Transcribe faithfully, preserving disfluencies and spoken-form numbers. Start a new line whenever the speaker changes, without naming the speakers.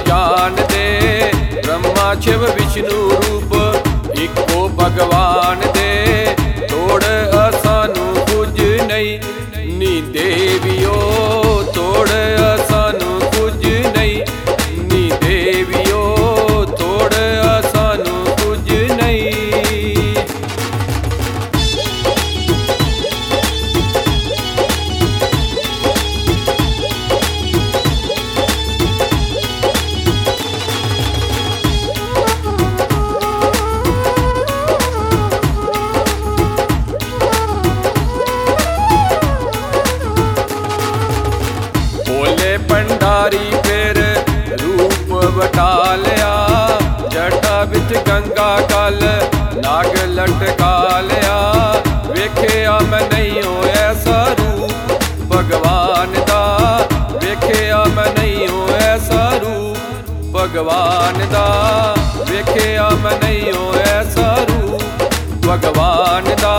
जान दे ब्रह्मा शिव विष्णु रूप इको भगवान दे तोड़ असानू कुछ नहीं नी देवियो तोड़ असानू कुछ नहीं नी देवियो तोड़ असानू कुछ नहीं। भंडारी फिर रूप बटा लिया जटा बिच गंगा कल नाग लटका लिया वेखिया मैं नहीं हो ऐसा रूप भगवान दा वेखिया मैं नहीं हो ऐसा रूप भगवान दा वेखिया मैं नहीं हो ऐसा रूप भगवान दा।